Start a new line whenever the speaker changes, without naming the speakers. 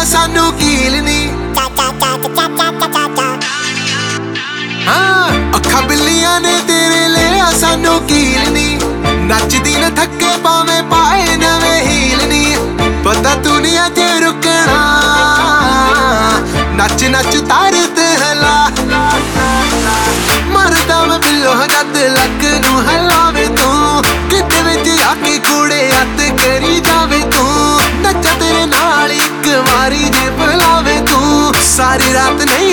सानू कील नी। हाँ अखा बिल्लियां ने तेरे लिया सानू कील नी। नचदी न थके पावे पाए नवे हील नी। पता तू नहीं अजे रुकना, नच नच तारत हला। मरदा मैं बिल्लो जद लक नू हलावे तू, किते विच आके कूड़े हत्थ करी जावे तू। नचा तेरे नाल इक वारी जे बुलावे तू, सारी रात नहीं